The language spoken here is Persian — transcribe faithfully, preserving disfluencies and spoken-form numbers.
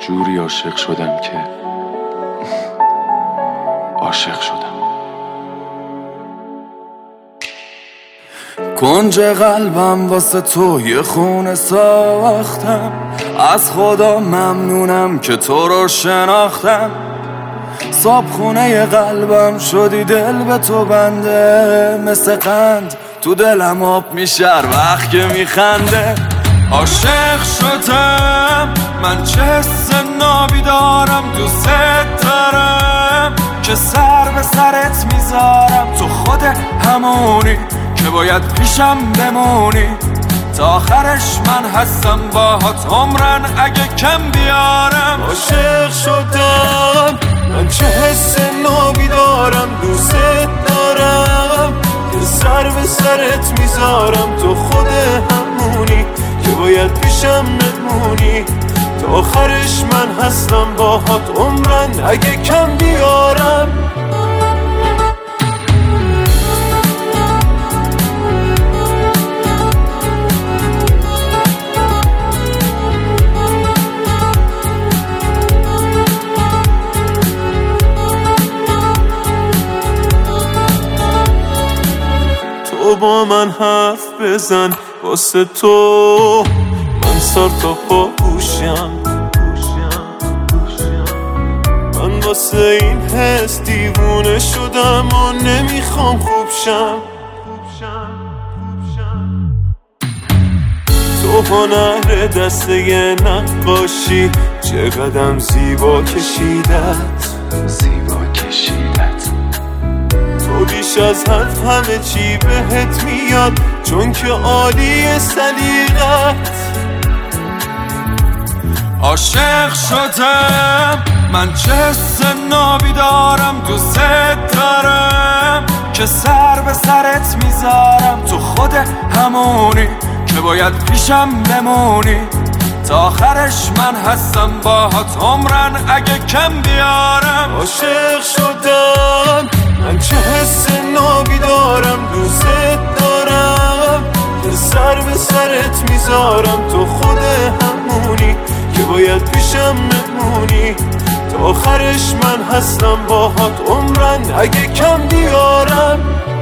جوری عاشق شدم که عاشق شدم. کنج قلبم واسه تو یه خونه ساختم، از خدا ممنونم که تو رو شناختم. صاحب خونه قلبم شدی دل به تو بنده، مثل قند تو دلم آب میشه هر وقت که میخنده. عاشق شدم من، چه حس نابی دارم، دوست دارم که سر به سرت میذارم. تو خود همونی که باید پیشم بمونی، تا آخرش من هستم باهات عمرن اگه کم بیارم. عاشق شدم من، چه حس نابی دارم، دوست دارم که سر به سرت میذارم. تو خود همونی که باید پیشم بمونی، تا آخرش من هستم باهات عمرن اگه کم بیارم. تو با من حرف بزن، واسه تو من سر تا پا پوشم. من واسه این حس دیوونه شدم و نمیخوام خوب شم. تو هنر دسته یه نقاشی، چقدرم زیبا کشیدت، زیبا کشیدت. تو بیش از حد همه چی بهت میاد، چون که عالی سلیقت. عاشق شدم من، چه حس نابی دارم، دوست دارم که سر به سرت میذارم. تو خود همونی که باید پیشم بمونی، تا آخرش من هستم باهات عمرن اگه کم بیارم. عاشق شدم من، چه حس نابی دارم، دوست دارم که سر به سرت میذارم. تو خود همونی که باید پیشم بمونی، تا آخرش من هستم باهات عمرن اگه کم بیارم.